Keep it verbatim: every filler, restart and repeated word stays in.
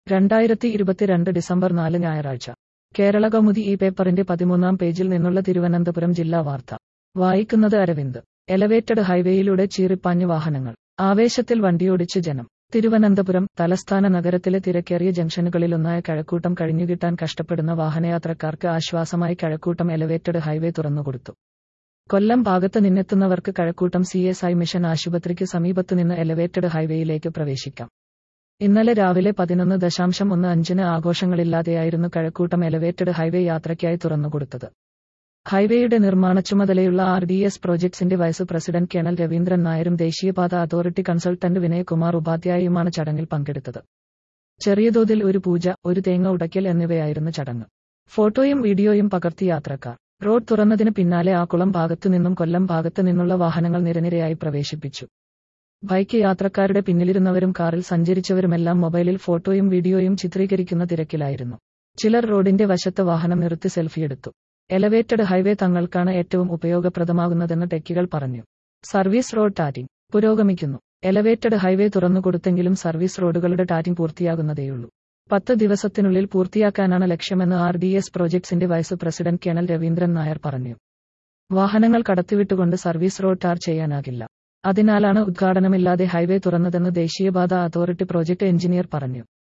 രണ്ടായിരത്തി ഇരുപത്തിരണ്ട് ഡിസംബർ നാല് ഞായറാഴ്ച കേരള കൗമുദി ഈ പേപ്പറിന്റെ പതിമൂന്നാം പേജിൽ നിന്നുള്ള തിരുവനന്തപുരം ജില്ലാ വാർത്ത വായിക്കുന്നത് അരവിന്ദ്. എലവേറ്റഡ് ഹൈവേയിലൂടെ ചീറിപ്പാഞ്ഞു വാഹനങ്ങൾ. ആവേശത്തിൽ വണ്ടിയോടിച്ച് ജനം. തിരുവനന്തപുരം തലസ്ഥാന നഗരത്തിലെ തിരക്കേറിയ ജംഗ്ഷനുകളിലൊന്നായ കഴക്കൂട്ടം കഴിഞ്ഞുകിട്ടാൻ കഷ്ടപ്പെടുന്ന വാഹനയാത്രക്കാർക്ക് ആശ്വാസമായി കഴക്കൂട്ടം എലവേറ്റഡ് ഹൈവേ തുറന്നുകൊടുത്തു. കൊല്ലം ഭാഗത്ത് നിന്നെത്തുന്നവർക്ക് Kazhakoottam C S I mission ആശുപത്രിക്ക് സമീപത്തുനിന്ന് എലവേറ്റഡ് ഹൈവേയിലേക്ക് പ്രവേശിക്കാം. ഇന്നലെ രാവിലെ പതിനൊന്ന് ദശാംശം ഒന്ന് അഞ്ചിന് ആഘോഷങ്ങളില്ലാതെയായിരുന്നു കഴക്കൂട്ടം എലവേറ്റഡ് ഹൈവേ യാത്രയ്ക്കായി തുറന്നുകൊടുത്തത്. ഹൈവേയുടെ നിർമ്മാണ ചുമതലയുള്ള ആർ ഡി എസ് പ്രോജക്ട്സിന്റെ വൈസ് പ്രസിഡന്റ് കേണൽ രവീന്ദ്രൻ നായരും ദേശീയപാത അതോറിറ്റി കൺസൾട്ടന്റ് വിനയകുമാർ ഉപാധ്യായയുമാണ് ചടങ്ങിൽ പങ്കെടുത്തത്. ചെറിയതോതിൽ ഒരു പൂജ, ഒരു തേങ്ങ ഉടയ്ക്കൽ എന്നിവയായിരുന്നു ചടങ്ങ്. ഫോട്ടോയും വീഡിയോയും പകർത്തി യാത്രക്കാർ. റോഡ് തുറന്നതിന് പിന്നാലെ ആക്കുളം ഭാഗത്തുനിന്നും കൊല്ലം ഭാഗത്ത് നിന്നുള്ള വാഹനങ്ങൾ നിരനിരയായി പ്രവേശിപ്പിച്ചു. ബൈക്ക് യാത്രക്കാരുടെ പിന്നിലിരുന്നവരും കാറിൽ സഞ്ചരിച്ചവരുമെല്ലാം മൊബൈലിൽ ഫോട്ടോയും വീഡിയോയും ചിത്രീകരിക്കുന്ന തിരക്കിലായിരുന്നു. ചിലർ റോഡിന്റെ വശത്ത് വാഹനം നിർത്തി സെൽഫിയെടുത്തു. എലവേറ്റഡ് ഹൈവേ തങ്ങൾക്കാണ് ഏറ്റവും ഉപയോഗപ്രദമാകുന്നതെന്ന് ടെക്കികൾ പറഞ്ഞു. സർവീസ് റോഡ് ടാറ്റിംഗ് പുരോഗമിക്കുന്നു. എലവേറ്റഡ് ഹൈവേ തുറന്നുകൊടുത്തെങ്കിലും സർവീസ് റോഡുകളുടെ ടാറ്റിംഗ് പൂർത്തിയാകുന്നതേയുള്ളൂ. പത്ത് ദിവസത്തിനുള്ളിൽ പൂർത്തിയാക്കാനാണ് ലക്ഷ്യമെന്ന് ആർ ഡി എസ് പ്രോജക്ട്സിന്റെ vice president colonel Raveendran Nair പറഞ്ഞു. വാഹനങ്ങൾ കടത്തിവിട്ടുകൊണ്ട് സർവീസ് റോഡ് ടാർ ചെയ്യാനാകില്ല. അതിനാലാണ് ഉദ്ഘാടനമില്ലാതെ ഹൈവേ തുറന്നതെന്ന് ദേശീയപാത അതോറിറ്റി പ്രോജക്ട് എഞ്ചിനീയർ പറഞ്ഞു.